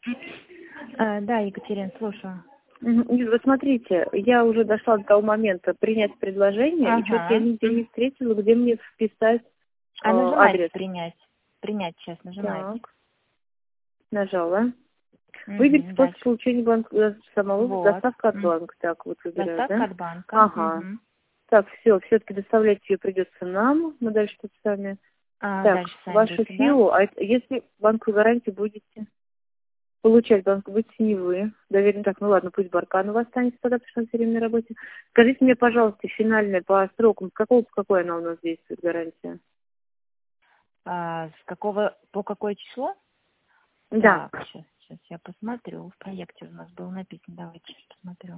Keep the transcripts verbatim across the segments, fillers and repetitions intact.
А, да, Екатерина, слушаю. Мгм. Юль, вот смотрите, я уже дошла до того момента принять предложение, и что-то я Ага. нигде не встретила, где мне вписать э, А нажимайте адрес. принять. Принять сейчас нажимайте. Так, нажала. Выберите Угу, способ дальше. получения банка э, самого, Вот. доставка от М. банка. Так, вот выбираю, Доставка да? от банка. Ага. Угу. Так, все, все-таки доставлять ее придется нам. Мы дальше тут сами. А Так, дальше сами вашу будете, да? ФИО, а это- если банковую гарантию будете получать, банк будете не вы. Доверенно так, ну ладно, пусть Барканова останется тогда, потому что она все время на работе. Скажите мне, пожалуйста, финальная по срокам, с какого по какой она у нас действует, гарантия? А, с какого, по какое число? Да. Так, сейчас, сейчас я посмотрю. В проекте у нас было написано. Давайте сейчас посмотрю.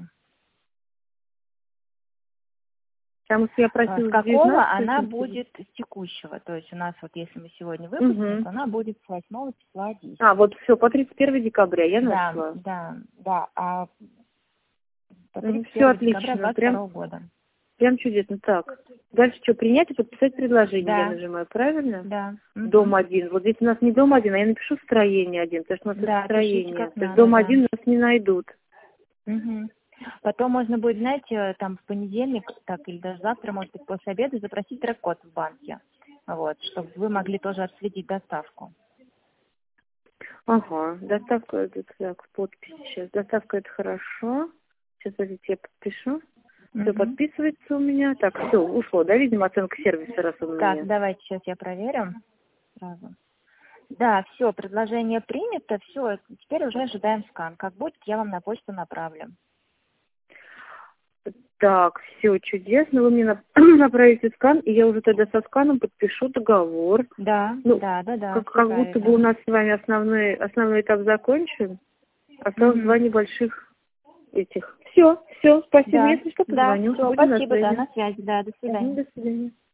Потому что я А, С просила с какого девятнадцатого она сентября. будет с текущего? То есть у нас вот если мы сегодня выпустим, Угу. то она будет с восьмого числа А, действовать. вот все, по тридцать первого декабря я Да, нашла. да, да. А по тридцать Все первого декабря отлично, двадцать прям, второго года. прям чудесно. Так, дальше что, принять и подписать предложение я Да, нажимаю, правильно? да. Дом Угу. один. Вот здесь у нас не дом один, а я напишу строение один, потому что у нас это Да, пишите строение. как То есть надо, дом да. один нас не найдут. Угу. Потом можно будет, знаете, там в понедельник, так или даже завтра, может быть, после обеда запросить драг-код в банке. Вот, чтобы вы могли тоже отследить доставку. Ага, доставка, это так, подпись сейчас. Доставка это хорошо. Сейчас, подождите, я подпишу. Все Угу. подписывается у меня. Так, все, ушло, да, видимо, оценка сервиса, раз он у Так, меня. давайте сейчас я проверю сразу. Да, все, предложение принято, все, теперь уже ожидаем скан. Как будет, я вам на почту направлю. Так, все чудесно. Вы мне нап- направите скан, и я уже тогда со сканом подпишу договор. Да, Ну, да, да, да, как, все как будто бы правильно. у нас с вами основной, основной этап закончен. Осталось два Угу. небольших этих. Все, все, спасибо. Да, Если что, да, позвоню. все, Будем на спасибо, да, связи. на связи, да, до Мгм, свидания. до свидания.